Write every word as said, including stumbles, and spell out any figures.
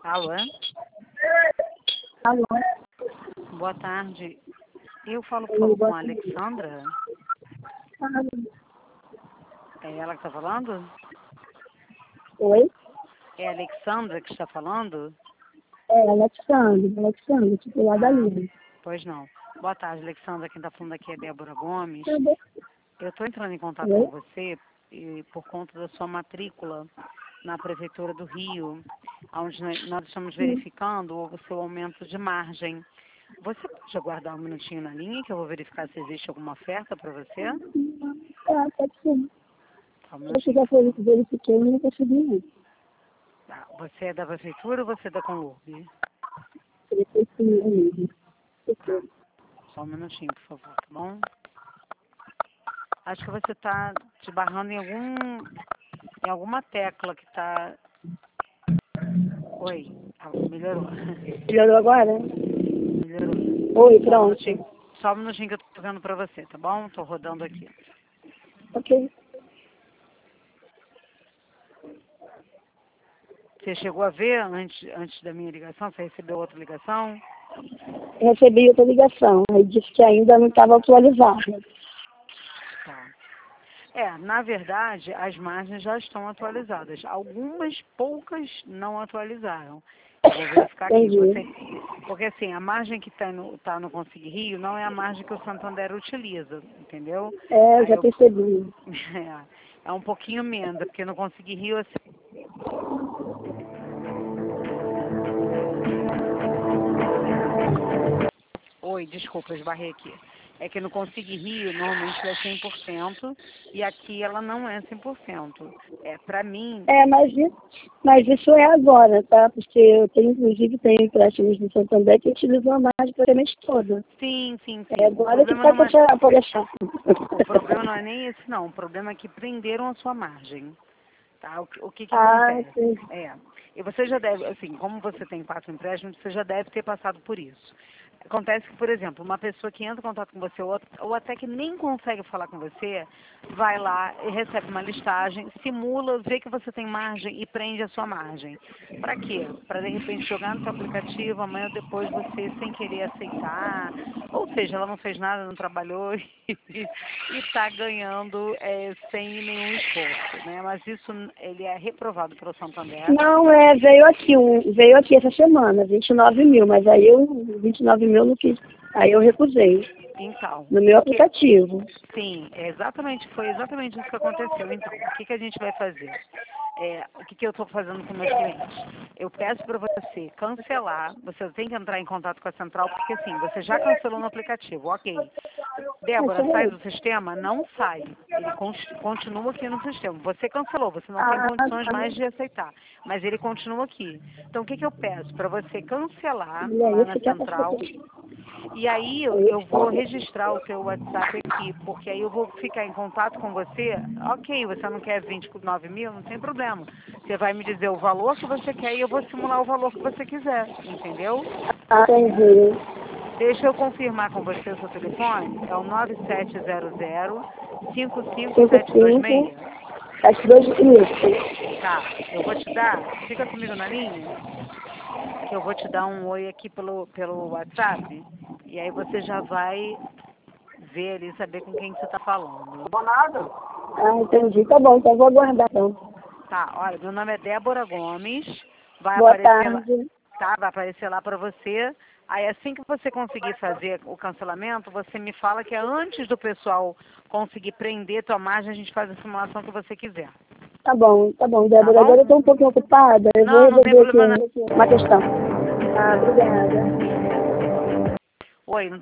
Alô? Alô? Boa tarde. Eu falo Oi, com boa a tarde. Alexandra. Alô? É ela que está falando? Oi? É a Alexandra que está falando? É, Alexandre, Alexandre, titular da Ah, Lívia. pois não. Boa tarde, Alexandra. Quem está falando aqui é Débora Gomes. Cadê? Eu estou entrando em contato Oi? com você e, por conta da sua matrícula na Prefeitura do Rio, onde nós nós estamos Sim. verificando o seu aumento de margem. Você pode aguardar um minutinho na linha que eu vou verificar se existe alguma oferta para você? Tá, pode ser. Só um Eu minutinho, já por favor. verifiquei, mas não consegui não. Tá. Você é da Prefeitura ou você é da Conlurb? Ele fez comigo mesmo. Tá. Só um minutinho, por favor, tá bom? Acho que você está te barrando em algum em alguma tecla que está... Oi, ah, melhorou. Melhorou agora? Melhorou. Oi, Só um pronto. minutinho, só um minutinho que eu tô vendo pra você, tá bom? Tô rodando aqui. Ok. Você chegou a ver antes, antes da minha ligação? Você recebeu outra ligação? Recebi outra ligação. Aí disse que ainda não estava atualizado. Tá. É, na verdade, as margens já estão atualizadas. Algumas poucas não atualizaram. Eu vou verificar aqui. Entendi. Você, porque assim, a margem que está no, tá no Consig Rio não é a margem que o Santander utiliza, entendeu? É, eu Aí já eu, percebi. é, é um pouquinho menos, porque no Consig Rio assim, oi, desculpa, esbarrei aqui. É que no Consig Rio, normalmente ela é cem por cento e aqui ela não é cem por cento. É, pra mim, É, mas isso, mas isso é agora, tá? Porque eu tenho, inclusive, tenho empréstimos do Santander que utilizam a margem praticamente toda. sim, sim, É sim. O agora que problema está não com é, essa palhaçada. o problema não é nem esse, não. O problema é que prenderam a sua margem. Tá? O, que- o que que Ah, acontece? sim. É, e você já deve, assim, como você tem quatro empréstimos, você já deve ter passado por isso. Acontece que, por exemplo, uma pessoa que entra em contato com você, ou, ou até que nem consegue falar com você, vai lá e recebe uma listagem, simula, vê que você tem margem e prende a sua margem. Para quê? Para, de repente, jogar no seu aplicativo, amanhã ou depois você, sem querer aceitar, ou seja, ela não fez nada, não trabalhou e está ganhando é, sem nenhum esforço, né? Mas isso, ele é reprovado pelo Santander. Não, é, veio aqui, um, veio aqui essa semana, vinte e nove mil, mas aí eu, vinte e nove mil eu não quis, aí eu recusei, Então, no meu o que, aplicativo. sim, é exatamente, foi exatamente isso que aconteceu. Então, o que, que a gente vai fazer? É, o que, que eu estou fazendo com meus clientes? Eu peço para você cancelar, você tem que entrar em contato com a central, porque assim, você já cancelou no aplicativo, ok. Débora, sai do sistema? Não sai. Ele con- continua aqui no sistema. Você cancelou, você não tem Ah, condições tá. mais de aceitar, mas ele continua aqui. Então, o que, que eu peço? Para você cancelar Mulher, lá na esse aqui é a central. passaporte. E aí eu, eu vou registrar o seu WhatsApp aqui, porque aí eu vou ficar em contato com você. Ok, você não quer vinte e nove mil, não tem problema. Você vai me dizer o valor que você quer e eu vou simular o valor que você quiser, entendeu? Ah, entendi. Deixa eu confirmar com você o seu telefone. É o nove sete zero zero, cinco cinco cinco sete dois cinco seis. sete dois isso. Tá, eu vou te dar, fica comigo na linha, que eu vou te dar um oi aqui pelo, pelo WhatsApp. E aí você já vai ver ali, saber com quem que você está falando. Ah, entendi. Tá bom, então vou aguardar então. Tá, olha, meu nome é Débora Gomes, vai Boa aparecer lá, tarde. tá? Vai aparecer lá para você. Aí assim que você conseguir fazer o cancelamento, você me fala que é antes do pessoal conseguir prender tua margem, a gente faz a simulação que você quiser. Tá bom, tá bom, Tá Débora. Agora bom? eu tô um pouquinho ocupada, eu vou Não, não tem resolver aqui problema não. um- uma questão. Ah, obrigada. Oi, não